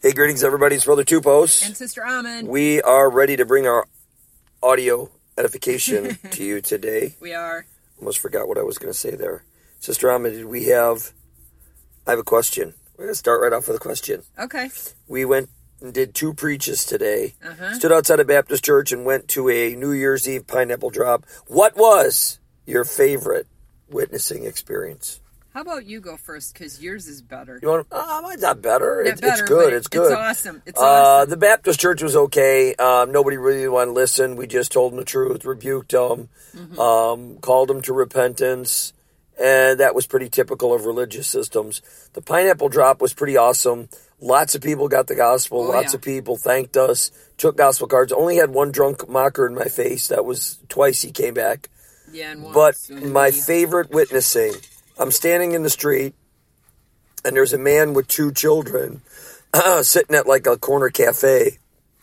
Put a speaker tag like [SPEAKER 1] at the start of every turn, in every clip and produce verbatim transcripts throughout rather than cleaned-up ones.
[SPEAKER 1] Hey, greetings, everybody. It's Brother Tupos.
[SPEAKER 2] And Sister Amen.
[SPEAKER 1] We are ready to bring our audio edification to you today.
[SPEAKER 2] We are.
[SPEAKER 1] Almost forgot what I was going to say there. Sister Amen, did we have... I have a question. We're going to start right off with a question.
[SPEAKER 2] Okay.
[SPEAKER 1] We went and did two preaches today.
[SPEAKER 2] Uh-huh.
[SPEAKER 1] Stood outside a Baptist church and went to a New Year's Eve pineapple drop. What was your favorite witnessing experience?
[SPEAKER 2] How about you go first, because yours is better.
[SPEAKER 1] You want? Oh, mine's not better.
[SPEAKER 2] Not
[SPEAKER 1] It's,
[SPEAKER 2] better,
[SPEAKER 1] it's good.
[SPEAKER 2] but
[SPEAKER 1] It's good.
[SPEAKER 2] It's awesome. It's
[SPEAKER 1] uh,
[SPEAKER 2] awesome.
[SPEAKER 1] The Baptist church was okay. Um, nobody really wanted to listen. We just told them the truth, rebuked them, mm-hmm. um, called them to repentance, and that was pretty typical of religious systems. The pineapple drop was pretty awesome. Lots of people got the gospel.
[SPEAKER 2] Oh,
[SPEAKER 1] Lots
[SPEAKER 2] yeah.
[SPEAKER 1] of people thanked us, took gospel cards. Only had one drunk mocker in my face. That was twice he came back.
[SPEAKER 2] Yeah, and
[SPEAKER 1] But
[SPEAKER 2] once,
[SPEAKER 1] my favorite witnessing, I'm standing in the street, and there's a man with two children uh, sitting at like a corner cafe.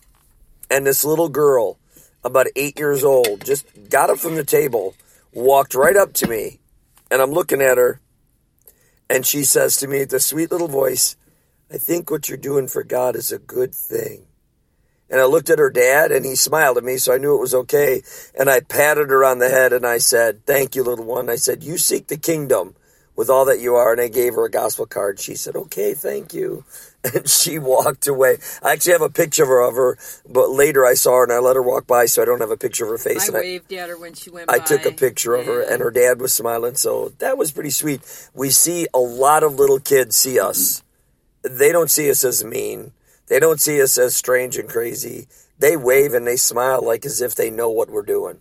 [SPEAKER 1] And this little girl, about eight years old, just got up from the table, walked right up to me, and I'm looking at her, and she says to me with a sweet little voice, "I think what you're doing for God is a good thing." And I looked at her dad, and he smiled at me, so I knew it was okay. And I patted her on the head, and I said, "Thank you, little one." I said, "You seek the kingdom with all that you are." And I gave her a gospel card. She said, "Okay, thank you." And she walked away. I actually have a picture of her, but later I saw her, and I let her walk by, so I don't have a picture of her face.
[SPEAKER 2] I
[SPEAKER 1] and
[SPEAKER 2] waved I, at her when she went
[SPEAKER 1] I
[SPEAKER 2] by.
[SPEAKER 1] I took a picture of her, and her dad was smiling, so that was pretty sweet. We see a lot of little kids see us. They don't see us as mean. They don't see us as strange and crazy. They wave and they smile like as if they know what we're doing.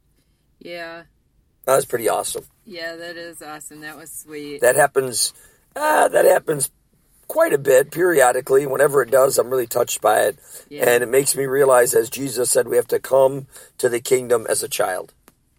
[SPEAKER 2] Yeah.
[SPEAKER 1] That was pretty awesome.
[SPEAKER 2] Yeah, that is awesome. That was sweet.
[SPEAKER 1] That happens, uh, that happens quite a bit, periodically. Whenever it does, I'm really touched by it. Yeah. And it makes me realize, as Jesus said, we have to come to the kingdom as a child.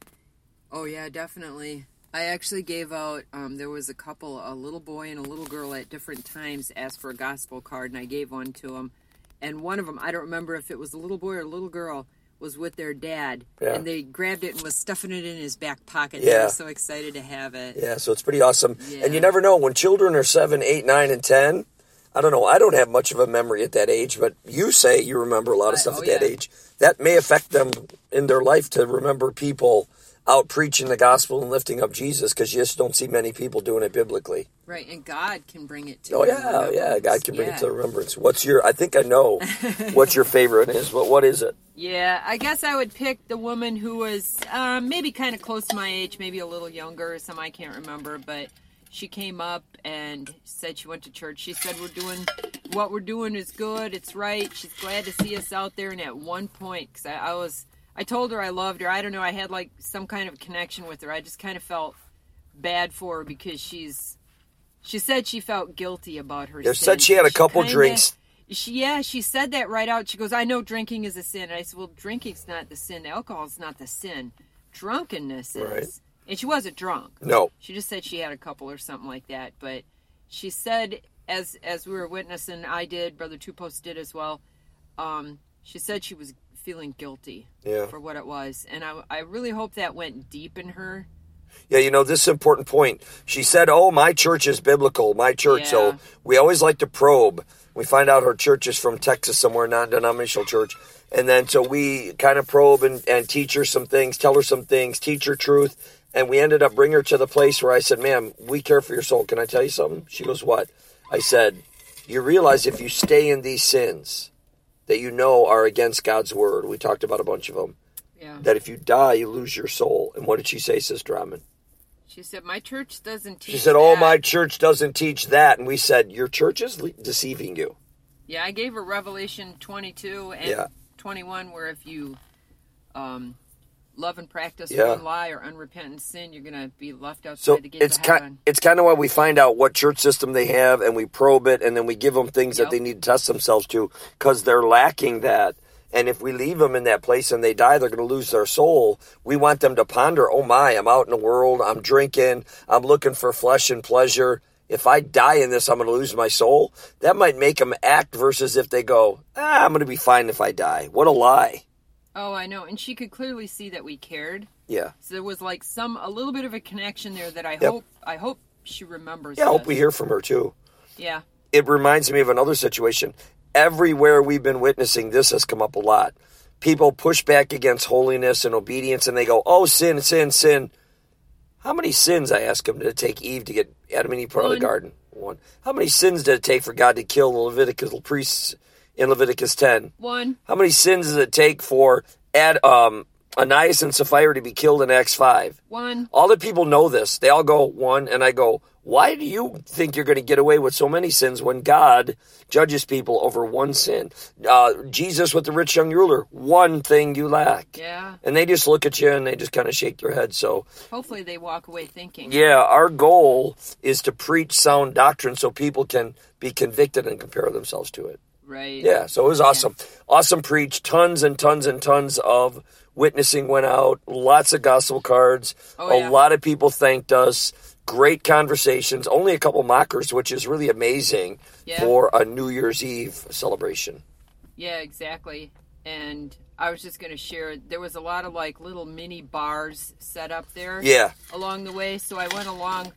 [SPEAKER 2] Oh, yeah, definitely. I actually gave out, um, there was a couple, a little boy and a little girl at different times asked for a gospel card, and I gave one to them. And one of them, I don't remember if it was a little boy or a little girl, was with their dad. Yeah. And they grabbed it and was stuffing it in his back pocket. Yeah. They were so excited to have it.
[SPEAKER 1] Yeah, so it's pretty awesome.
[SPEAKER 2] Yeah.
[SPEAKER 1] And you never know, when children are seven, eight, nine, and ten, I don't know, I don't have much of a memory at that age, but you say you remember a lot of stuff
[SPEAKER 2] oh,
[SPEAKER 1] at that
[SPEAKER 2] yeah.
[SPEAKER 1] age. That may affect them in their life to remember people out preaching the gospel and lifting up Jesus, because you just don't see many people doing it biblically.
[SPEAKER 2] Right, and God can bring it to
[SPEAKER 1] Oh, yeah, yeah, God can bring
[SPEAKER 2] yeah.
[SPEAKER 1] it to remembrance. What's your, I think I know what your favorite is, but what is it?
[SPEAKER 2] Yeah, I guess I would pick the woman who was um, maybe kind of close to my age, maybe a little younger or some, I can't remember, but she came up and said she went to church. She said, we're doing, what we're doing is good, it's right, she's glad to see us out there, and at one point, because I, I was... I told her I loved her. I don't know. I had like some kind of connection with her. I just kind of felt bad for her because she's. She said she felt guilty about her.
[SPEAKER 1] You
[SPEAKER 2] sin.
[SPEAKER 1] said she had a
[SPEAKER 2] she
[SPEAKER 1] couple
[SPEAKER 2] kinda,
[SPEAKER 1] drinks.
[SPEAKER 2] She yeah, she said that right out. She goes, "I know drinking is a sin." And I said, "Well, drinking's not the sin. Alcohol's not the sin. Drunkenness is."
[SPEAKER 1] Right.
[SPEAKER 2] And she wasn't drunk.
[SPEAKER 1] No.
[SPEAKER 2] She just said she had a couple or something like that. But she said, as as we were witnessing, I did, Brother Tupos did as well. Um, she said she was feeling guilty
[SPEAKER 1] yeah.
[SPEAKER 2] for what it was. And I, I really hope that went deep in her.
[SPEAKER 1] Yeah, you know, this is an important point. She said, oh, my church is biblical, my church.
[SPEAKER 2] Yeah.
[SPEAKER 1] So we always like to probe. We find out her church is from Texas somewhere, non-denominational church. And then so we kind of probe and, and teach her some things, tell her some things, teach her truth. And we ended up bringing her to the place where I said, ma'am, we care for your soul. Can I tell you something? She goes, what? I said, you realize if you stay in these sins that you know are against God's word. We talked about a bunch of them.
[SPEAKER 2] Yeah.
[SPEAKER 1] That if you die, you lose your soul. And what did she say, Sister Amen?
[SPEAKER 2] She said, my church doesn't teach
[SPEAKER 1] She said,
[SPEAKER 2] that.
[SPEAKER 1] oh, my church doesn't teach that. And we said, your church is le- deceiving you.
[SPEAKER 2] Yeah, I gave her Revelation twenty-two and yeah. twenty-one, where if you um, love and practice yeah. one lie or unrepentant sin, you're going to be left outside
[SPEAKER 1] so
[SPEAKER 2] the gates
[SPEAKER 1] it's
[SPEAKER 2] of heaven.
[SPEAKER 1] Kind, it's kind of why we find out what church system they have, and we probe it, and then we give them things
[SPEAKER 2] yep.
[SPEAKER 1] that they need to test themselves to, because they're lacking that. And if we leave them in that place and they die, they're going to lose their soul. We want them to ponder, oh my, I'm out in the world, I'm drinking, I'm looking for flesh and pleasure. If I die in this, I'm going to lose my soul. That might make them act versus if they go, ah, I'm going to be fine if I die. What a lie.
[SPEAKER 2] Oh, I know. And she could clearly see that we cared.
[SPEAKER 1] Yeah.
[SPEAKER 2] So there was like some, a little bit of a connection there that I
[SPEAKER 1] yep.
[SPEAKER 2] hope, I hope she remembers.
[SPEAKER 1] Yeah, I hope
[SPEAKER 2] this.
[SPEAKER 1] we hear from her too.
[SPEAKER 2] Yeah.
[SPEAKER 1] It reminds me of another situation. everywhere we've been witnessing, this has come up a lot. People push back against holiness and obedience, and they go, oh, sin, sin, sin. How many sins, I ask them, did it take Eve to get Adam and Eve part of the garden? One. How many sins did it take for God to kill the Levitical priests in Leviticus ten?
[SPEAKER 2] One.
[SPEAKER 1] How many sins does it take for Ad, um, Ananias and Sapphira to be killed in Acts five?
[SPEAKER 2] One.
[SPEAKER 1] All the people know this. They all go, one, and I go, why do you think you're going to get away with so many sins when God judges people over one sin? Uh, Jesus with the rich young ruler, one thing you lack.
[SPEAKER 2] Yeah.
[SPEAKER 1] And they just look at you and they just kind of shake their head. So
[SPEAKER 2] hopefully they walk away thinking.
[SPEAKER 1] Yeah, our goal is to preach sound doctrine so people can be convicted and compare themselves to it.
[SPEAKER 2] Right.
[SPEAKER 1] Yeah, so it was awesome. Yeah. Awesome preach. Tons and tons and tons of witnessing went out. Lots of gospel cards.
[SPEAKER 2] Oh,
[SPEAKER 1] a
[SPEAKER 2] yeah.
[SPEAKER 1] lot of people thanked us. Great conversations. Only a couple mockers, which is really amazing
[SPEAKER 2] yeah.
[SPEAKER 1] for a New Year's Eve celebration.
[SPEAKER 2] Yeah, exactly. And I was just going to share, there was a lot of like little mini bars set up there
[SPEAKER 1] yeah.
[SPEAKER 2] along the way. So I went along,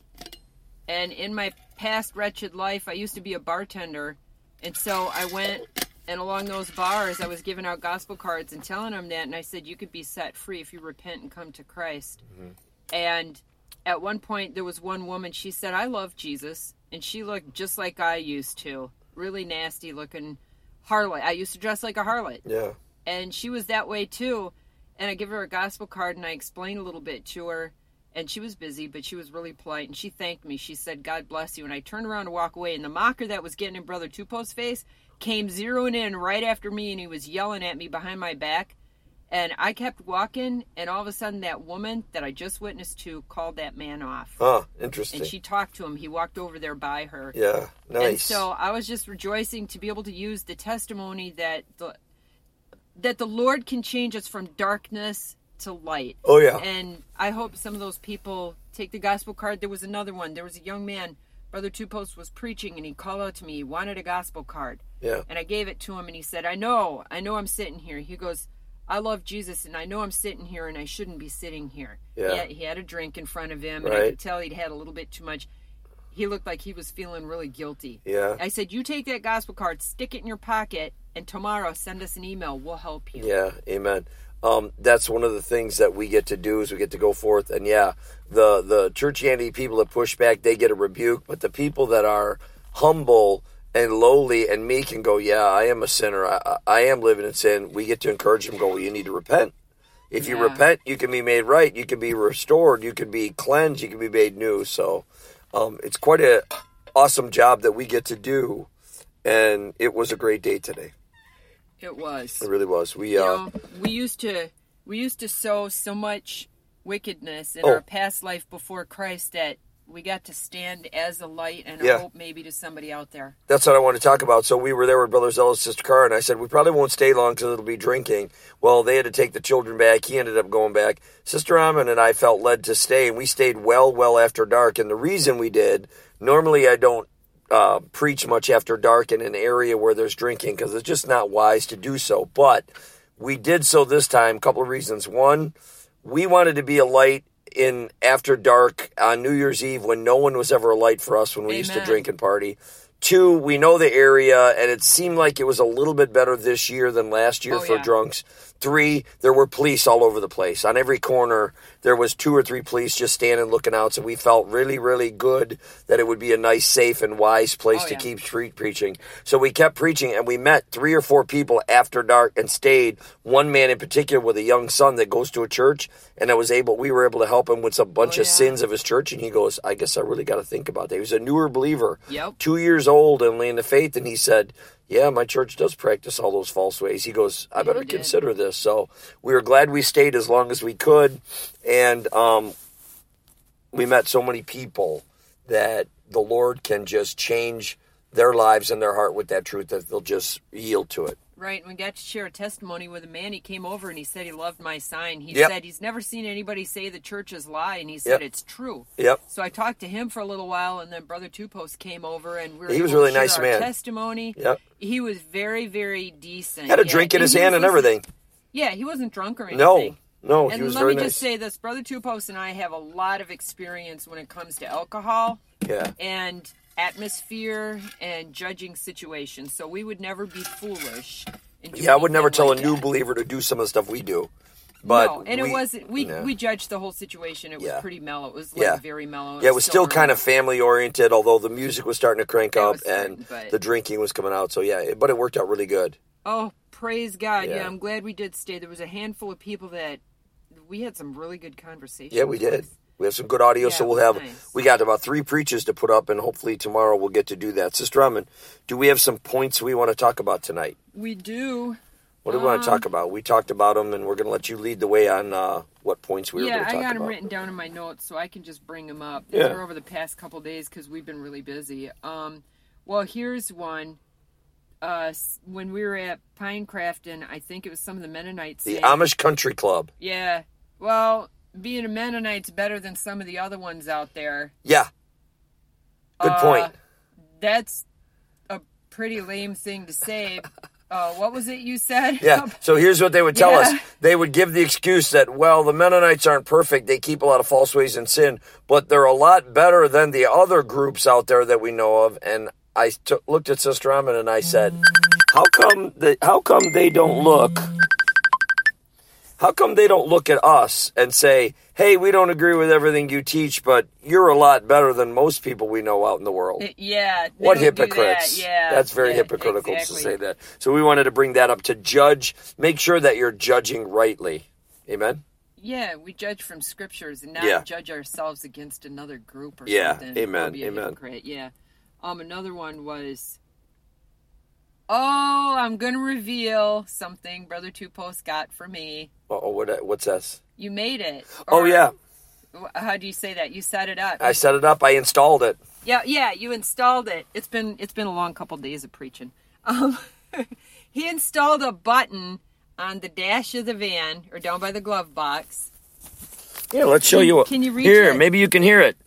[SPEAKER 2] and in my past wretched life, I used to be a bartender. And so I went, and along those bars, I was giving out gospel cards and telling them that. And I said, you could be set free if you repent and come to Christ. Mm-hmm. And at one point, there was one woman, she said, I love Jesus. And she looked just like I used to. Really nasty looking harlot. I used to dress like a harlot.
[SPEAKER 1] Yeah.
[SPEAKER 2] And she was that way too. And I give her a gospel card and I explained a little bit to her. And she was busy, but she was really polite. And she thanked me. She said, God bless you. And I turned around to walk away. And the mocker that was getting in Brother Tupou's face came zeroing in right after me. And he was yelling at me behind my back. And I kept walking. And all of a sudden, that woman that I just witnessed to called that man off.
[SPEAKER 1] Huh, interesting.
[SPEAKER 2] And she talked to him. He walked over there by her.
[SPEAKER 1] Yeah, nice.
[SPEAKER 2] And so I was just rejoicing to be able to use the testimony that the, that the Lord can change us from darkness to light.
[SPEAKER 1] Oh, yeah.
[SPEAKER 2] And I hope some of those people take the gospel card. There was another one. There was a young man, Brother Tupou was preaching, and he called out to me. He wanted a gospel card.
[SPEAKER 1] Yeah.
[SPEAKER 2] And I gave it to him, and he said, I know, I know I'm sitting here. He goes, I love Jesus, and I know I'm sitting here, and I shouldn't be sitting here.
[SPEAKER 1] Yeah.
[SPEAKER 2] He had, he had a drink in front of him, and
[SPEAKER 1] right.
[SPEAKER 2] I could tell he'd had a little bit too much. He looked like he was feeling really guilty.
[SPEAKER 1] Yeah.
[SPEAKER 2] I said, you take that gospel card, stick it in your pocket, and tomorrow send us an email. We'll help you.
[SPEAKER 1] Yeah, amen. Um, that's one of the things that we get to do is we get to go forth. And yeah, the, the churchianity people that push back, they get a rebuke. But the people that are humble and lowly and meek and go, yeah, I am a sinner. I, I am living in sin. We get to encourage them, go, well, you need to repent. If you
[SPEAKER 2] yeah.
[SPEAKER 1] repent, you can be made right. You can be restored. You can be cleansed. You can be made new. So um, it's quite an awesome job that we get to do. And it was a great day today.
[SPEAKER 2] It was.
[SPEAKER 1] It really was. We
[SPEAKER 2] you
[SPEAKER 1] uh,
[SPEAKER 2] know, we used to we used to sow so much wickedness in
[SPEAKER 1] oh.
[SPEAKER 2] our past life before Christ that we got to stand as a light and a
[SPEAKER 1] yeah.
[SPEAKER 2] hope maybe to somebody out there.
[SPEAKER 1] That's what I want to talk about. So we were there with Brother Zealous, Sister Carr, and I said, we probably won't stay long because it'll be drinking. Well, they had to take the children back. He ended up going back. Sister Amon and I felt led to stay, and we stayed well, well after dark. And the reason we did, normally I don't uh, preach much after dark in an area where there's drinking because it's just not wise to do so. But we did so this time, a couple of reasons. One, we wanted to be a light in after dark on New Year's Eve when no one was ever a light for us when we
[SPEAKER 2] Amen.
[SPEAKER 1] used to drink and party. Two, we know the area, and it seemed like it was a little bit better this year than last year
[SPEAKER 2] oh,
[SPEAKER 1] for
[SPEAKER 2] yeah.
[SPEAKER 1] drunks. Three, there were police all over the place. On every corner, there was two or three police just standing looking out, so we felt really, really good that it would be a nice, safe, and wise place
[SPEAKER 2] oh,
[SPEAKER 1] to
[SPEAKER 2] yeah.
[SPEAKER 1] keep street preaching. So we kept preaching, and we met three or four people after dark and stayed. One man in particular with a young son that goes to a church, and I was able, we were able to help him with a bunch
[SPEAKER 2] oh,
[SPEAKER 1] of
[SPEAKER 2] yeah.
[SPEAKER 1] sins of his church, and he goes, I guess I really got to think about that. He was a newer believer,
[SPEAKER 2] yep.
[SPEAKER 1] two years old and in the faith, and he said, yeah, my church does practice all those false ways. He goes, I better
[SPEAKER 2] yeah,
[SPEAKER 1] consider this. So we were glad we stayed as long as we could, and um, we met so many people that the Lord can just change their lives and their heart with that truth, that they'll just yield to it.
[SPEAKER 2] Right, and we got to share a testimony with a man. He came over and he said he loved my sign. He
[SPEAKER 1] yep.
[SPEAKER 2] said he's never seen anybody say the churches lie, and he said
[SPEAKER 1] yep.
[SPEAKER 2] it's true.
[SPEAKER 1] Yep.
[SPEAKER 2] So I talked to him for a little while, and then Brother Tupou came over, and we were
[SPEAKER 1] he was
[SPEAKER 2] able
[SPEAKER 1] really
[SPEAKER 2] to share
[SPEAKER 1] nice
[SPEAKER 2] our
[SPEAKER 1] man.
[SPEAKER 2] testimony.
[SPEAKER 1] Yep.
[SPEAKER 2] He was very, very decent.
[SPEAKER 1] Had a
[SPEAKER 2] yeah.
[SPEAKER 1] drink in
[SPEAKER 2] and
[SPEAKER 1] his
[SPEAKER 2] he
[SPEAKER 1] hand and everything.
[SPEAKER 2] Yeah, he wasn't drunk or anything.
[SPEAKER 1] No, no,
[SPEAKER 2] and
[SPEAKER 1] he was
[SPEAKER 2] let
[SPEAKER 1] very
[SPEAKER 2] me
[SPEAKER 1] nice.
[SPEAKER 2] just say this, Brother Tupou and I have a lot of experience when it comes to alcohol.
[SPEAKER 1] Yeah.
[SPEAKER 2] And atmosphere and judging situations. So we would never be foolish. In doing
[SPEAKER 1] Yeah, I would never tell
[SPEAKER 2] like
[SPEAKER 1] a new
[SPEAKER 2] that.
[SPEAKER 1] believer to do some of the stuff we do. But
[SPEAKER 2] no, and
[SPEAKER 1] we,
[SPEAKER 2] it was we
[SPEAKER 1] yeah.
[SPEAKER 2] we judged the whole situation. It was
[SPEAKER 1] Yeah.
[SPEAKER 2] pretty mellow. It was like
[SPEAKER 1] Yeah.
[SPEAKER 2] very mellow.
[SPEAKER 1] Yeah, it was still kind of family oriented, although the music was starting to crank
[SPEAKER 2] It
[SPEAKER 1] up
[SPEAKER 2] was starting,
[SPEAKER 1] and
[SPEAKER 2] but-
[SPEAKER 1] the drinking was coming out. So yeah, it, but it worked out really good.
[SPEAKER 2] Oh, praise God! Yeah.
[SPEAKER 1] Yeah.
[SPEAKER 2] I'm glad we did stay. There was a handful of people that we had some really good conversations.
[SPEAKER 1] Yeah, we did.
[SPEAKER 2] with.
[SPEAKER 1] We have some good audio,
[SPEAKER 2] Yeah,
[SPEAKER 1] so
[SPEAKER 2] it
[SPEAKER 1] we'll
[SPEAKER 2] was
[SPEAKER 1] have.
[SPEAKER 2] nice.
[SPEAKER 1] We got about three preaches to put up, and hopefully tomorrow we'll get to do that. Sister Drummond, do we have some points we want to talk about tonight?
[SPEAKER 2] We do.
[SPEAKER 1] What do we want to
[SPEAKER 2] Um,
[SPEAKER 1] talk about? We talked about them, and we're going to let you lead the way on uh, what points we were
[SPEAKER 2] Yeah,
[SPEAKER 1] going to
[SPEAKER 2] I
[SPEAKER 1] talk
[SPEAKER 2] got them
[SPEAKER 1] about.
[SPEAKER 2] written down in my notes, so I can just bring them up.
[SPEAKER 1] Yeah.
[SPEAKER 2] These are over the past couple days because we've been really busy. Um, well, here's one. Uh, s- when we were at Pinecraft, and I think it was some of the Mennonites.
[SPEAKER 1] The
[SPEAKER 2] saying-
[SPEAKER 1] Amish Country Club.
[SPEAKER 2] Yeah. Well, being a Mennonite's better than some of the other ones out there.
[SPEAKER 1] Yeah. Good
[SPEAKER 2] Uh,
[SPEAKER 1] point.
[SPEAKER 2] That's a pretty lame thing to say. Uh, what was it you said?
[SPEAKER 1] Yeah. So here's what they would tell
[SPEAKER 2] Yeah.
[SPEAKER 1] us. They would give the excuse that, well, the Mennonites aren't perfect. They keep a lot of false ways and sin, but they're a lot better than the other groups out there that we know of. And I t- looked at Sister Ammon and I said, how come they, how come they don't look? How come they don't look at us and say, hey, we don't agree with everything you teach, but you're a lot better than most people we know out in the world?
[SPEAKER 2] Yeah. they
[SPEAKER 1] What
[SPEAKER 2] don't do
[SPEAKER 1] hypocrites.
[SPEAKER 2] That. Yeah.
[SPEAKER 1] That's very
[SPEAKER 2] yeah,
[SPEAKER 1] hypocritical
[SPEAKER 2] exactly.
[SPEAKER 1] to say that. So we wanted to bring that up to judge, make sure that you're judging rightly. Amen?
[SPEAKER 2] Yeah, we judge from scriptures and not
[SPEAKER 1] Yeah.
[SPEAKER 2] judge ourselves against another group or
[SPEAKER 1] Yeah,
[SPEAKER 2] something.
[SPEAKER 1] amen,
[SPEAKER 2] Or be a
[SPEAKER 1] amen.
[SPEAKER 2] hypocrite. Yeah. Um, another one was, oh, I'm going to reveal something Brother Two Post got for me.
[SPEAKER 1] Oh, what, what's this?
[SPEAKER 2] You made it.
[SPEAKER 1] Oh,
[SPEAKER 2] Or-
[SPEAKER 1] yeah.
[SPEAKER 2] How do you say that? You set it up.
[SPEAKER 1] I set it up. I installed it.
[SPEAKER 2] Yeah, yeah, you installed it. It's been it's been a long couple days of preaching. Um, he installed a button on the dash of the van or down by the glove box.
[SPEAKER 1] Yeah, let's show
[SPEAKER 2] Can-
[SPEAKER 1] you. What,
[SPEAKER 2] can you reach
[SPEAKER 1] Here,
[SPEAKER 2] it?
[SPEAKER 1] maybe you can hear it.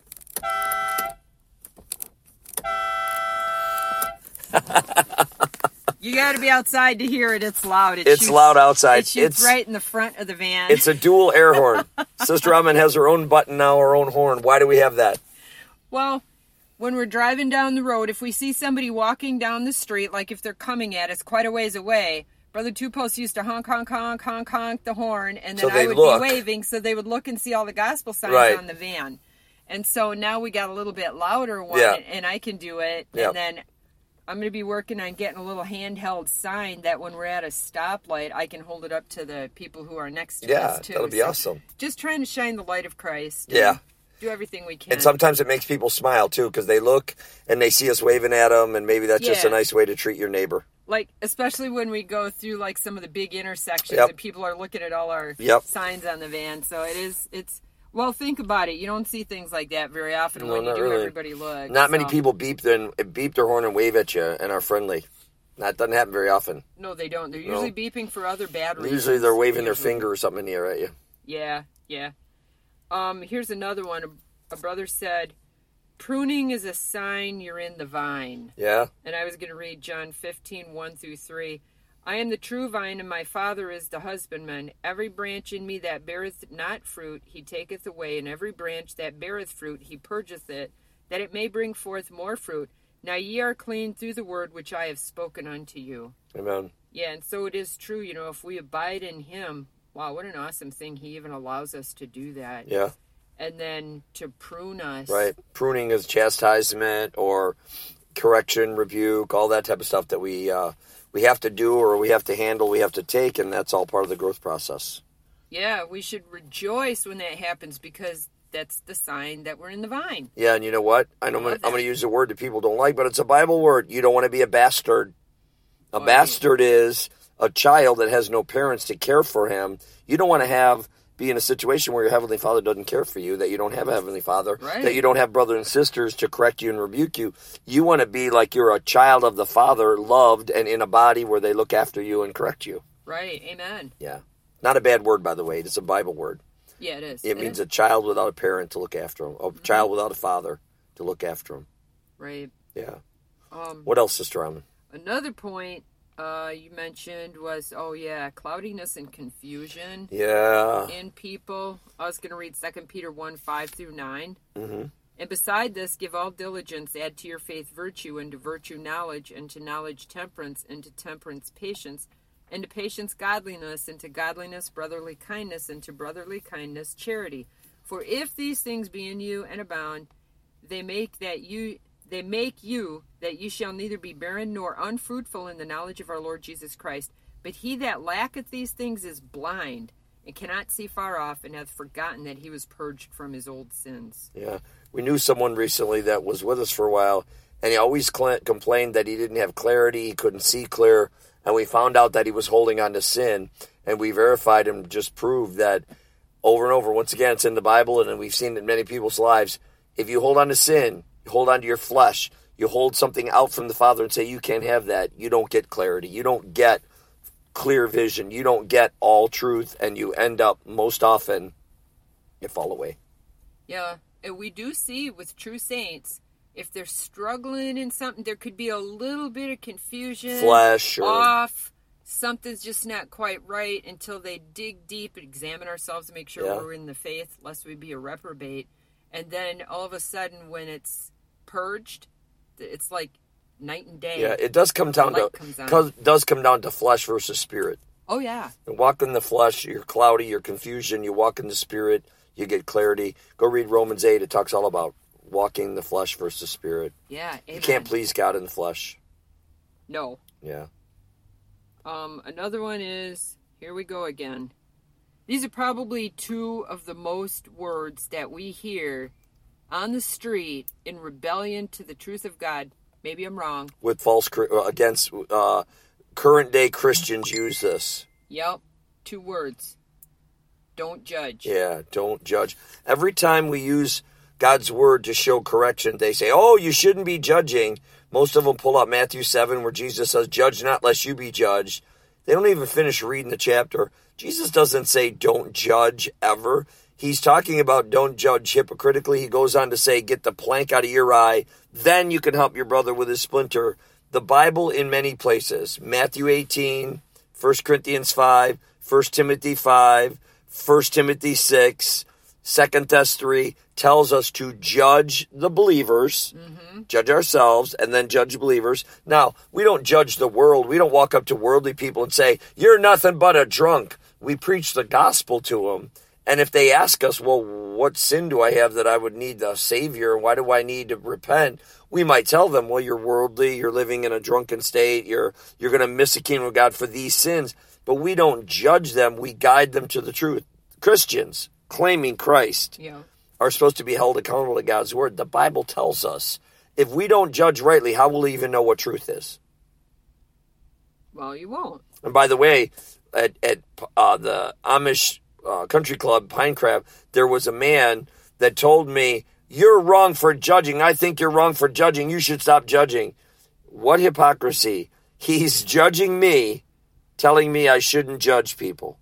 [SPEAKER 2] You got to be outside to hear it. It's loud. It
[SPEAKER 1] It's
[SPEAKER 2] shoots,
[SPEAKER 1] loud outside.
[SPEAKER 2] It shoots
[SPEAKER 1] It's-
[SPEAKER 2] right in the front of the van.
[SPEAKER 1] It's a dual air horn. Sister Ammon has her own button now, her own horn. Why do we have that?
[SPEAKER 2] Well, when we're driving down the road, if we see somebody walking down the street, like if they're coming at us quite a ways away, Brother Two Post used to honk, honk, honk, honk, honk the horn, and then
[SPEAKER 1] So they
[SPEAKER 2] I would
[SPEAKER 1] look.
[SPEAKER 2] be waving so they would look and see all the gospel signs
[SPEAKER 1] Right.
[SPEAKER 2] on the van. And so now we got a little bit louder one,
[SPEAKER 1] Yeah.
[SPEAKER 2] and I can do it.
[SPEAKER 1] Yep.
[SPEAKER 2] And then I'm going to be working on getting a little handheld sign that when we're at a stoplight, I can hold it up to the people who are next to
[SPEAKER 1] Yeah,
[SPEAKER 2] us, too.
[SPEAKER 1] that'll be
[SPEAKER 2] So
[SPEAKER 1] awesome.
[SPEAKER 2] Just trying to shine the light of Christ.
[SPEAKER 1] Yeah.
[SPEAKER 2] and Do everything we can.
[SPEAKER 1] And sometimes it makes people smile, too, because they look and they see us waving at them, and maybe that's just a
[SPEAKER 2] Yeah.
[SPEAKER 1] nice way to treat your neighbor.
[SPEAKER 2] Like, especially when we go through, like, some of the big intersections
[SPEAKER 1] Yep.
[SPEAKER 2] and people are looking at all our
[SPEAKER 1] Yep.
[SPEAKER 2] signs on the van. So it is, it's, well, think about it. You don't see things like that very often.
[SPEAKER 1] No,
[SPEAKER 2] When you
[SPEAKER 1] not
[SPEAKER 2] do,
[SPEAKER 1] really.
[SPEAKER 2] everybody look.
[SPEAKER 1] Not many
[SPEAKER 2] so-
[SPEAKER 1] people beep, then, beep their horn and wave at you and are friendly. That doesn't happen very often.
[SPEAKER 2] No, they don't. They're
[SPEAKER 1] No.
[SPEAKER 2] usually beeping for other bad reasons.
[SPEAKER 1] Usually they're waving their
[SPEAKER 2] Usually.
[SPEAKER 1] finger or something in the air at you.
[SPEAKER 2] Yeah, yeah. Um, here's another one. A, a brother said, pruning is a sign you're in the vine.
[SPEAKER 1] Yeah?
[SPEAKER 2] And I was going to read John fifteen, one through three. I am the true vine, and my Father is the husbandman. Every branch in me that beareth not fruit, he taketh away, and every branch that beareth fruit, he purgeth it, that it may bring forth more fruit. Now ye are clean through the word which I have spoken unto you.
[SPEAKER 1] Amen.
[SPEAKER 2] Yeah, and so it is true, you know, if we abide in him, wow, what an awesome thing. He even allows us to do that.
[SPEAKER 1] Yeah.
[SPEAKER 2] And then to prune us.
[SPEAKER 1] Right. Pruning is chastisement or correction, rebuke, all that type of stuff that we uh, we have to do or we have to handle, we have to take, and that's all part of the growth process.
[SPEAKER 2] Yeah, we should rejoice when that happens because that's the sign that we're in the vine.
[SPEAKER 1] Yeah, and you know what? I know I'm
[SPEAKER 2] Love
[SPEAKER 1] gonna, I'm
[SPEAKER 2] that.
[SPEAKER 1] going to use a word that people don't like, but it's a Bible word. You don't want to be a bastard. A
[SPEAKER 2] Oh,
[SPEAKER 1] bastard is a child that has no parents to care for him. You don't want to have be in a situation where your Heavenly Father doesn't care for you, that you don't have a Heavenly Father,
[SPEAKER 2] Right.
[SPEAKER 1] that you don't have brothers and sisters to correct you and rebuke you. You want to be like you're a child of the Father, loved, and in a body where they look after you and correct you.
[SPEAKER 2] Right, amen.
[SPEAKER 1] Yeah. Not a bad word, by the way. It's a Bible word.
[SPEAKER 2] Yeah, it is.
[SPEAKER 1] It means
[SPEAKER 2] is.
[SPEAKER 1] a child without a parent to look after him, a
[SPEAKER 2] Mm-hmm.
[SPEAKER 1] child without a father to look after him.
[SPEAKER 2] Right.
[SPEAKER 1] Yeah.
[SPEAKER 2] Um,
[SPEAKER 1] What else, Sister Raman?
[SPEAKER 2] another point uh, you mentioned was, oh yeah, cloudiness and confusion
[SPEAKER 1] Yeah.
[SPEAKER 2] in people. I was going to read Second Peter one, five through nine.
[SPEAKER 1] Mm-hmm.
[SPEAKER 2] And beside this, give all diligence, add to your faith virtue, and to virtue knowledge, and to knowledge temperance, and to temperance patience, and to patience godliness, and to godliness brotherly kindness, and to brotherly kindness charity. For if these things be in you and abound, they make that you they make you that you shall neither be barren nor unfruitful in the knowledge of our Lord Jesus Christ. But he that lacketh these things is blind, and cannot see far off, and hath forgotten that he was purged from his old sins.
[SPEAKER 1] Yeah. We knew someone recently that was with us for a while, and he always cl- complained that he didn't have clarity, he couldn't see clear, and we found out that he was holding on to sin, and we verified and just proved that over and over. Once again, it's in the Bible, and we've seen it in many people's lives. If you hold on to sin, you hold on to your flesh, you hold something out from the Father and say, you can't have that, you don't get clarity, you don't get clear vision, you don't get all truth, and you end up, most often, you fall away.
[SPEAKER 2] Yeah, and we do see with true saints, if they're struggling in something, there could be a little bit of confusion,
[SPEAKER 1] Flesh, or
[SPEAKER 2] off, something's just not quite right, until they dig deep and examine ourselves to make sure
[SPEAKER 1] Yeah.
[SPEAKER 2] we're in the faith, lest we be a reprobate. And then all of a sudden, when it's purged, it's like night and day.
[SPEAKER 1] Yeah, it does come down
[SPEAKER 2] Light
[SPEAKER 1] to
[SPEAKER 2] comes on.
[SPEAKER 1] cause, does come down to flesh versus spirit.
[SPEAKER 2] Oh, yeah.
[SPEAKER 1] You walk in the flesh, you're cloudy, you're confusion. You walk in the spirit, you get clarity. Go read Romans eight. It talks all about walking in the flesh versus spirit.
[SPEAKER 2] Yeah,
[SPEAKER 1] You
[SPEAKER 2] amen.
[SPEAKER 1] can't please God in the flesh.
[SPEAKER 2] No.
[SPEAKER 1] Yeah.
[SPEAKER 2] Um, another one is, here we go again. These are probably two of the most words that we hear on the street in rebellion to the truth of God. Maybe I'm wrong.
[SPEAKER 1] With false, against uh, current day Christians use this.
[SPEAKER 2] Yep. Two words. Don't judge.
[SPEAKER 1] Yeah, don't judge. Every time we use God's word to show correction, they say, oh, you shouldn't be judging. Most of them pull out Matthew seven where Jesus says, judge not lest you be judged. They don't even finish reading the chapter. Jesus doesn't say don't judge ever. He's talking about don't judge hypocritically. He goes on to say, get the plank out of your eye. Then you can help your brother with his splinter. The Bible in many places, Matthew eighteen, First Corinthians five, First Timothy five, First Timothy six, Second Thess three, tells us to judge the believers, mm-hmm. judge ourselves, and then judge believers. Now, we don't judge the world. We don't walk up to worldly people and say, you're nothing but a drunk. We preach the gospel to them. And if they ask us, well, what sin do I have that I would need a Savior? Why do I need to repent? We might tell them, well, you're worldly, you're living in a drunken state, you're you're going to miss the kingdom of God for these sins. But we don't judge them. We guide them to the truth. Christians claiming Christ
[SPEAKER 2] Yeah.
[SPEAKER 1] are supposed to be held accountable to God's word. The Bible tells us if we don't judge rightly, how will we even know what truth is?
[SPEAKER 2] Well, you won't.
[SPEAKER 1] And by the way, at, at uh, the Amish uh, Country Club, Pinecraft, there was a man that told me, you're wrong for judging. I think you're wrong for judging. You should stop judging. What hypocrisy. He's judging me, telling me I shouldn't judge people.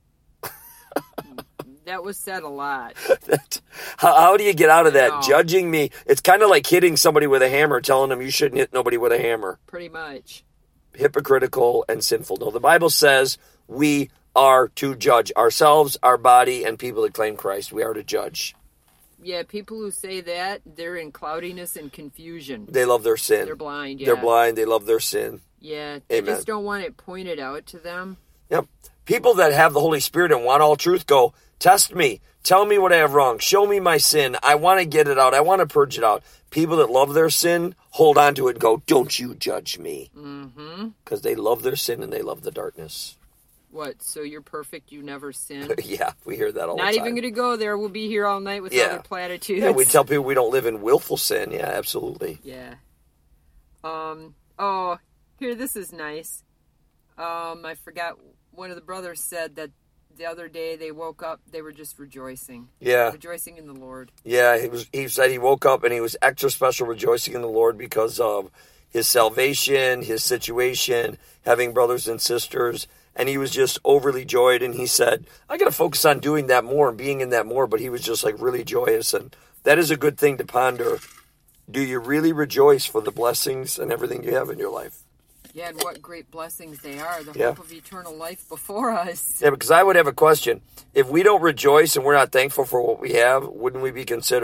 [SPEAKER 2] That was said a lot.
[SPEAKER 1] That, how, how do you get out of that?
[SPEAKER 2] No.
[SPEAKER 1] Judging me. It's kind of like hitting somebody with a hammer, telling them you shouldn't hit nobody with a hammer.
[SPEAKER 2] Pretty much.
[SPEAKER 1] Hypocritical and sinful. No, the Bible says we are to judge ourselves, our body, and people that claim Christ. We are to judge.
[SPEAKER 2] Yeah, people who say that, they're in cloudiness and confusion.
[SPEAKER 1] They love their sin.
[SPEAKER 2] They're blind, yeah.
[SPEAKER 1] They're blind. They love their sin.
[SPEAKER 2] Yeah, they
[SPEAKER 1] Amen.
[SPEAKER 2] just don't want it pointed out to them.
[SPEAKER 1] Yep. People that have the Holy Spirit and want all truth go, test me. Tell me what I have wrong. Show me my sin. I want to get it out. I want to purge it out. People that love their sin, hold on to it and go, don't you judge me.
[SPEAKER 2] Mm-hmm.
[SPEAKER 1] Because they love their sin and they love the darkness.
[SPEAKER 2] What, so you're perfect, you never sin?
[SPEAKER 1] Yeah, we hear that all
[SPEAKER 2] Not
[SPEAKER 1] the time.
[SPEAKER 2] even going to go there. We'll be here all night with
[SPEAKER 1] Yeah.
[SPEAKER 2] other platitudes.
[SPEAKER 1] Yeah, we tell people we don't live in willful sin. Yeah, absolutely.
[SPEAKER 2] Yeah. Um. Oh, here, this is nice. Um, I forgot, one of the brothers said that the other day they woke up, they were just rejoicing.
[SPEAKER 1] Yeah.
[SPEAKER 2] Rejoicing in the Lord.
[SPEAKER 1] Yeah, he was. He said he woke up and he was extra special rejoicing in the Lord because of his salvation, his situation, having brothers and sisters, and he was just overly joyed. And he said, I got to focus on doing that more and being in that more, but he was just like really joyous. And that is a good thing to ponder. Do you really rejoice for the blessings and everything you have in your life?
[SPEAKER 2] Yeah, and what great blessings they are. The
[SPEAKER 1] Yeah.
[SPEAKER 2] hope of eternal life before us.
[SPEAKER 1] Yeah, because I would have a question. If we don't rejoice and we're not thankful for what we have, wouldn't we be considered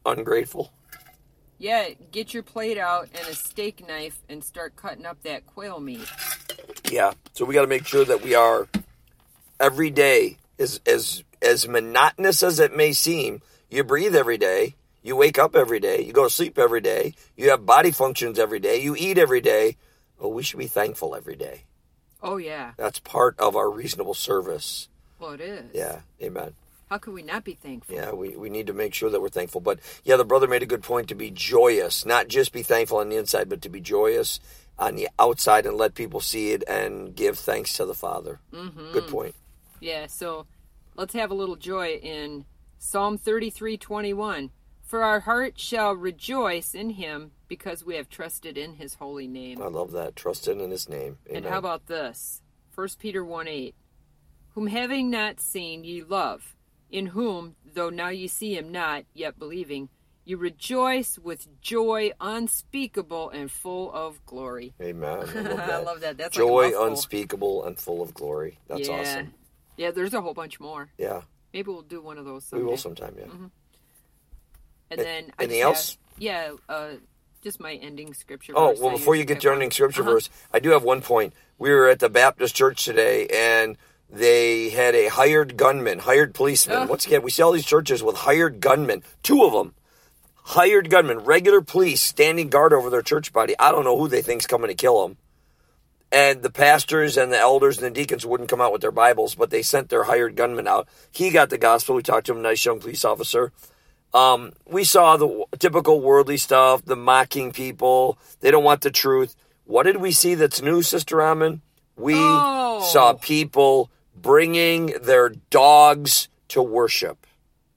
[SPEAKER 1] ungrateful.
[SPEAKER 2] Yeah, get your plate out and a steak knife and start cutting up that quail meat.
[SPEAKER 1] Yeah, so we got to make sure that we are every day, as as as monotonous as it may seem. You breathe every day, you wake up every day, you go to sleep every day, you have body functions every day, you eat every day. Well, we should be thankful every day.
[SPEAKER 2] Oh yeah,
[SPEAKER 1] that's part of our reasonable service.
[SPEAKER 2] Well, it is.
[SPEAKER 1] Yeah, amen.
[SPEAKER 2] How could we not be thankful?
[SPEAKER 1] Yeah, we, we need to make sure that we're thankful. But, yeah, the brother made a good point to be joyous. Not just be thankful on the inside, but to be joyous on the outside and let people see it and give thanks to the Father. Mm-hmm. Good point.
[SPEAKER 2] Yeah, so let's have a little joy in Psalm thirty-three twenty-one. For our heart shall rejoice in him because we have trusted in his holy name.
[SPEAKER 1] I love that. Trusted in his name. Amen.
[SPEAKER 2] And how about this? First Peter one eight. Whom having not seen ye love, in whom, though now ye see him not, yet believing, you rejoice with joy unspeakable and full of glory.
[SPEAKER 1] Amen. I love that.
[SPEAKER 2] I love that. That's
[SPEAKER 1] joy
[SPEAKER 2] like
[SPEAKER 1] unspeakable and full of glory. That's
[SPEAKER 2] yeah.
[SPEAKER 1] awesome.
[SPEAKER 2] Yeah, there's a whole bunch more.
[SPEAKER 1] Yeah.
[SPEAKER 2] Maybe we'll do one of those someday.
[SPEAKER 1] We will sometime, yeah.
[SPEAKER 2] Mm-hmm. And then
[SPEAKER 1] a- anything else?
[SPEAKER 2] Have, yeah, uh, just my ending scripture
[SPEAKER 1] oh,
[SPEAKER 2] verse.
[SPEAKER 1] well, before you get to your ending scripture
[SPEAKER 2] uh-huh.
[SPEAKER 1] verse, I do have one point. We were at the Baptist church today, and they had a hired gunman, hired policeman.
[SPEAKER 2] Oh.
[SPEAKER 1] Once again, we see all these churches with hired gunmen. Two of them. Hired gunmen, regular police standing guard over their church body. I don't know who they think's coming to kill them. And the pastors and the elders and the deacons wouldn't come out with their Bibles, but they sent their hired gunman out. He got the gospel. We talked to him, nice young police officer. Um, we saw the typical worldly stuff, the mocking people. They don't want the truth. What did we see that's new, Sister Raman? We
[SPEAKER 2] oh.
[SPEAKER 1] saw people bringing their dogs to worship.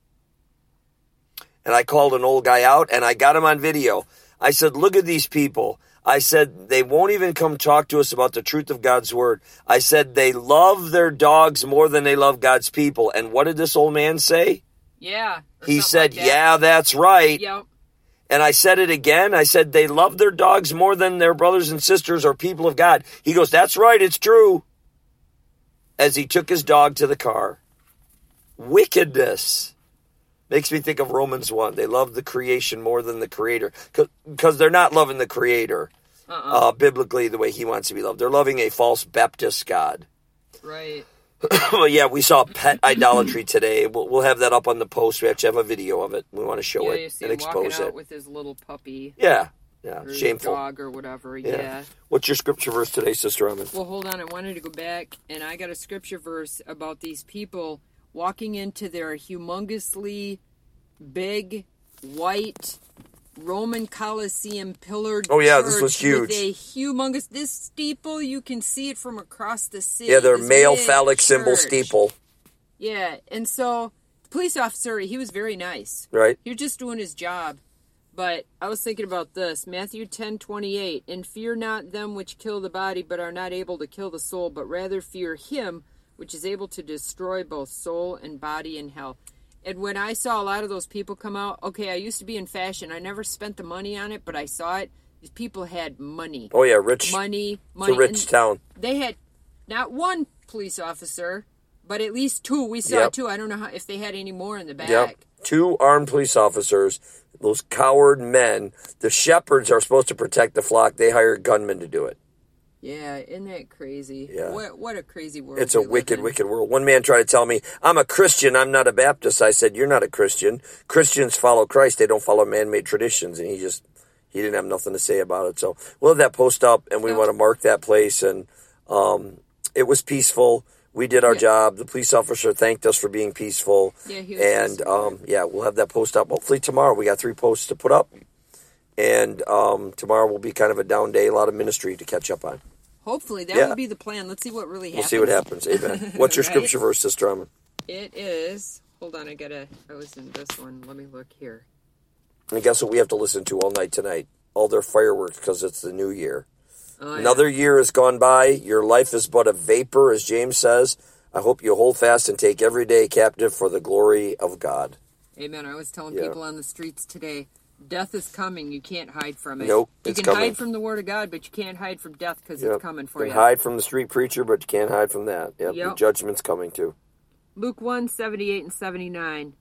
[SPEAKER 1] And I called an old guy out, and I got him on video. I said, look at these people. I said, they won't even come talk to us about the truth of God's word. I said, they love their dogs more than they love God's people. And what did this old man say?
[SPEAKER 2] Yeah.
[SPEAKER 1] He said,
[SPEAKER 2] like that.
[SPEAKER 1] yeah, that's right.
[SPEAKER 2] Yep.
[SPEAKER 1] And I said it again. I said, they love their dogs more than their brothers and sisters or people of God. He goes, that's right, it's true. As he took his dog to the car. Wickedness. Makes me think of Romans one. They love the creation more than the creator. Because they're not loving the creator uh-uh. uh, biblically the way he wants to be loved. They're loving a false Baptist God.
[SPEAKER 2] Right.
[SPEAKER 1] Well, yeah, we saw pet idolatry today. We'll, we'll have that up on the post. We actually have a video of it. We want to show
[SPEAKER 2] yeah,
[SPEAKER 1] it
[SPEAKER 2] you see
[SPEAKER 1] and
[SPEAKER 2] him
[SPEAKER 1] expose
[SPEAKER 2] walking
[SPEAKER 1] it.
[SPEAKER 2] Out with his little puppy.
[SPEAKER 1] Yeah. Yeah,
[SPEAKER 2] or
[SPEAKER 1] shameful.
[SPEAKER 2] His dog or whatever, yeah.
[SPEAKER 1] yeah. What's your scripture verse today, Sister Raman?
[SPEAKER 2] Well, hold on. I wanted to go back, and I got a scripture verse about these people walking into their humongously big, white, Roman Colosseum pillared
[SPEAKER 1] Oh, yeah,
[SPEAKER 2] church
[SPEAKER 1] this was huge.
[SPEAKER 2] With a humongous, this steeple, you can see it from across the city.
[SPEAKER 1] Yeah, their
[SPEAKER 2] this
[SPEAKER 1] male
[SPEAKER 2] big
[SPEAKER 1] phallic symbol
[SPEAKER 2] church.
[SPEAKER 1] steeple.
[SPEAKER 2] Yeah, and so the police officer, he was very nice.
[SPEAKER 1] Right.
[SPEAKER 2] He was just doing his job. But I was thinking about this. Matthew ten twenty-eight. And fear not them which kill the body, but are not able to kill the soul, but rather fear him which is able to destroy both soul and body in hell. And when I saw a lot of those people come out, okay, I used to be in fashion. I never spent the money on it, but I saw it. These people had money.
[SPEAKER 1] Oh, yeah, rich.
[SPEAKER 2] Money, money.
[SPEAKER 1] It's a rich
[SPEAKER 2] and
[SPEAKER 1] town.
[SPEAKER 2] They had not one police officer, but at least two. We saw
[SPEAKER 1] Yep.
[SPEAKER 2] two. I don't know how, if they had any more in the back.
[SPEAKER 1] Yep. Two armed police officers, those coward men. The shepherds are supposed to protect the flock. They hire gunmen to do it.
[SPEAKER 2] Yeah, isn't that crazy?
[SPEAKER 1] Yeah.
[SPEAKER 2] What what a crazy world.
[SPEAKER 1] It's a
[SPEAKER 2] we live
[SPEAKER 1] wicked,
[SPEAKER 2] in.
[SPEAKER 1] wicked world. One man tried to tell me, I'm a Christian, I'm not a Baptist. I said, you're not a Christian. Christians follow Christ. They don't follow man-made traditions. And he just, he didn't have nothing to say about it. So we'll have that post up, and we
[SPEAKER 2] Yeah.
[SPEAKER 1] want to mark that place. And um, it was peaceful. We did our
[SPEAKER 2] Yeah.
[SPEAKER 1] job. The police officer thanked us for being peaceful.
[SPEAKER 2] Yeah, he was
[SPEAKER 1] and
[SPEAKER 2] so
[SPEAKER 1] um, yeah, we'll have that post up. Hopefully tomorrow. We got three posts to put up. And um, tomorrow will be kind of a down day, a lot of ministry to catch up on.
[SPEAKER 2] Hopefully, that
[SPEAKER 1] Yeah.
[SPEAKER 2] will be the plan. Let's see what really happens.
[SPEAKER 1] We'll see what happens. Amen. What's your
[SPEAKER 2] Right?
[SPEAKER 1] scripture verse, Sister Raman?
[SPEAKER 2] It is. Hold on, I gotta. I was in this one. Let me look here.
[SPEAKER 1] And guess what we have to listen to all night tonight? All their fireworks, because it's the new year.
[SPEAKER 2] Oh, yeah.
[SPEAKER 1] Another year has gone by. Your life is but a vapor, as James says. I hope you hold fast and take every day captive for the glory of God.
[SPEAKER 2] Amen. I was telling
[SPEAKER 1] Yeah.
[SPEAKER 2] people on the streets today, death is coming. You can't hide from it.
[SPEAKER 1] Nope,
[SPEAKER 2] You
[SPEAKER 1] it's
[SPEAKER 2] can
[SPEAKER 1] coming.
[SPEAKER 2] hide from the Word of God, but you can't hide from death because
[SPEAKER 1] Yep.
[SPEAKER 2] it's coming for
[SPEAKER 1] you
[SPEAKER 2] you.
[SPEAKER 1] can hide from the street preacher, but you can't hide from that. Yep,
[SPEAKER 2] Yep.
[SPEAKER 1] the judgment's coming too.
[SPEAKER 2] Luke one, seventy-eight and seventy-nine.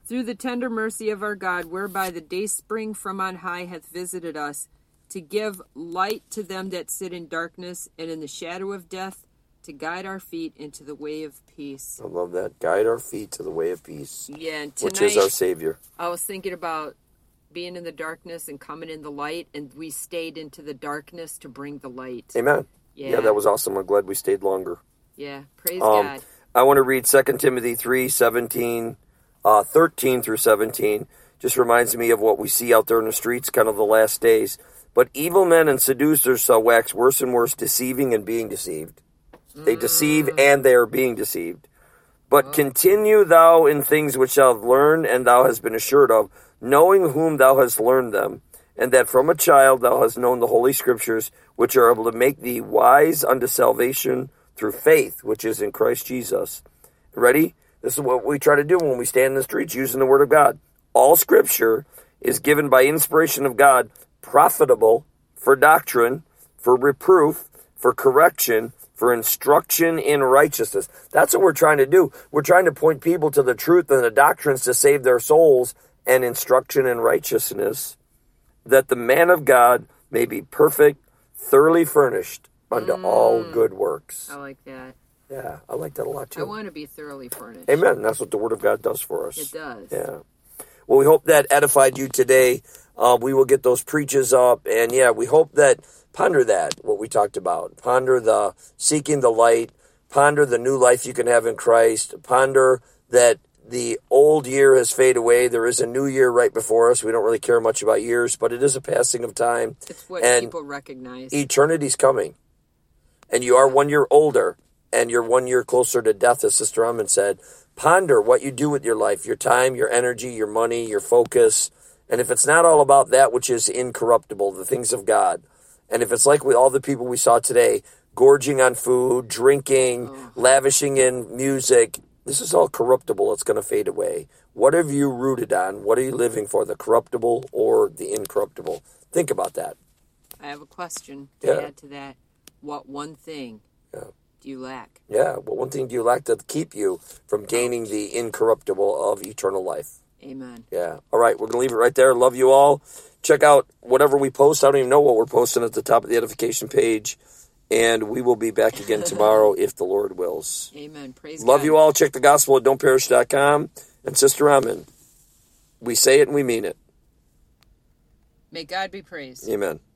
[SPEAKER 2] through the tender mercy of our God, whereby the dayspring from on high hath visited us, to give light to them that sit in darkness and in the shadow of death, to guide our feet into the way of peace.
[SPEAKER 1] I love that. Guide our feet to the way of peace.
[SPEAKER 2] Yeah, and tonight,
[SPEAKER 1] which is our Savior.
[SPEAKER 2] I was thinking about being in the darkness and coming in the light, and we stayed into the darkness to bring the light.
[SPEAKER 1] Amen.
[SPEAKER 2] Yeah,
[SPEAKER 1] yeah that was awesome. I'm glad we stayed longer.
[SPEAKER 2] Yeah, praise
[SPEAKER 1] um,
[SPEAKER 2] God.
[SPEAKER 1] I want to read Second Timothy three, seventeen, uh, thirteen through seventeen. Just reminds me of what we see out there in the streets, kind of the last days. But evil men and seducers shall wax worse and worse, deceiving and being deceived. They mm. deceive and they are being deceived. But oh. continue thou in things which thou hast learned and thou hast been assured of, knowing whom thou hast learned them, and that from a child thou hast known the Holy Scriptures, which are able to make thee wise unto salvation through faith, which is in Christ Jesus. Ready? This is what we try to do when we stand in the streets using the Word of God. All Scripture is given by inspiration of God, profitable for doctrine, for reproof, for correction, for instruction in righteousness. That's what we're trying to do. We're trying to point people to the truth and the doctrines to save their souls, and instruction in righteousness, that the man of God may be perfect, thoroughly furnished unto mm. all good works.
[SPEAKER 2] I like that.
[SPEAKER 1] Yeah, I like that a lot too.
[SPEAKER 2] I want to be thoroughly furnished.
[SPEAKER 1] Amen. That's what the Word of God does for us.
[SPEAKER 2] It does.
[SPEAKER 1] Yeah. Well, we hope that edified you today. Uh, we will get those preaches up. And yeah, we hope that, ponder that, what we talked about. Ponder the seeking the light. Ponder the new life you can have in Christ. Ponder that the old year has faded away. There is a new year right before us. We don't really care much about years, but it is a passing of time.
[SPEAKER 2] It's what
[SPEAKER 1] and
[SPEAKER 2] people recognize.
[SPEAKER 1] Eternity's coming. And you are one year older, and you're one year closer to death, as Sister Armin said. Ponder what you do with your life, your time, your energy, your money, your focus. And if it's not all about that which is incorruptible, the things of God, and if it's like with all the people we saw today, gorging on food, drinking, oh. lavishing in music, this is all corruptible. It's going to fade away. What have you rooted on? What are you living for, the corruptible or the incorruptible? Think about that.
[SPEAKER 2] I have a question to
[SPEAKER 1] yeah.
[SPEAKER 2] add to that. What one thing
[SPEAKER 1] yeah.
[SPEAKER 2] do you lack?
[SPEAKER 1] Yeah, what one thing do you lack to keep you from gaining the incorruptible of eternal life?
[SPEAKER 2] Amen.
[SPEAKER 1] Yeah. All right, we're going to leave it right there. Love you all. Check out whatever we post. I don't even know what we're posting at the top of the edification page. And we will be back again tomorrow if the Lord wills.
[SPEAKER 2] Amen. Praise
[SPEAKER 1] Love
[SPEAKER 2] God.
[SPEAKER 1] you all. Check the gospel at don't perish dot com. And Sister Amin, we say it and we mean it.
[SPEAKER 2] May God be praised.
[SPEAKER 1] Amen.